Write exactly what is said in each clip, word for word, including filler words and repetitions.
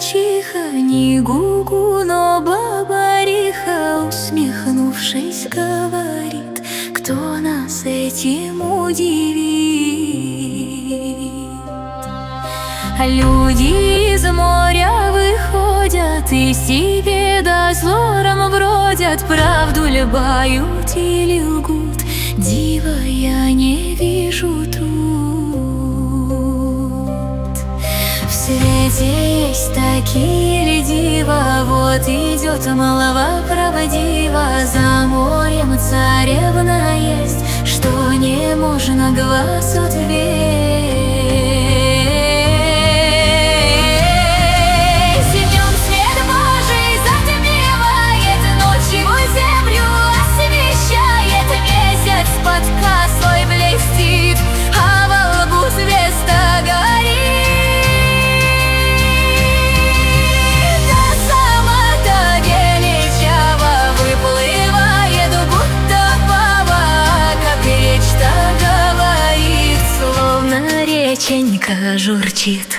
чиха, ни гугу, но баба-риха, усмехнувшись, говорит: кто нас этим удивит? А люди из моря выходят и себе дозором бродят, правду ли бают или лгут, дива я не вижу тут. В свете есть такие ли дива, вот идет молва правдива, за морем царевна есть, что не можно глаз отвесть. Реченька журчит.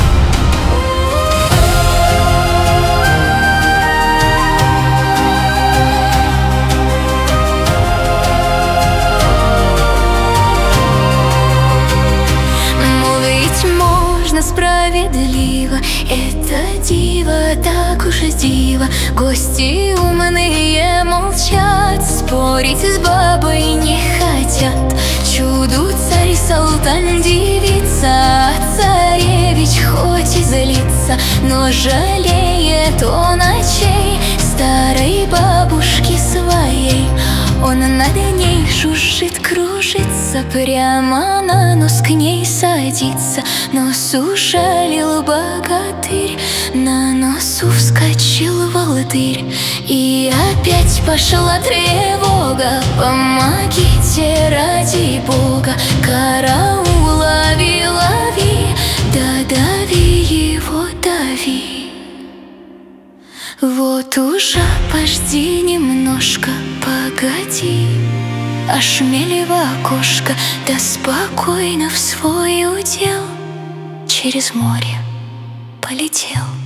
Ну ведь можно справедливо, это диво, так уж и диво. Гости умные молчат, спорить с бабой не хотят. Чуду царь Салтан дивится, а царевич хоть и злится, но жалеет он очей старой бабушки своей. Он над ней шуршит, кружится, прямо на нос к ней садится. Нос ужалил богатырь, на носу вскочил волдырь, и опять пошла тревога: помогите ради Бога, караул, лови, лови, да дави его, дави. Вот уже пожди немножко, погоди, ошмелева кошка, да спокойно в свой удел через море полетел.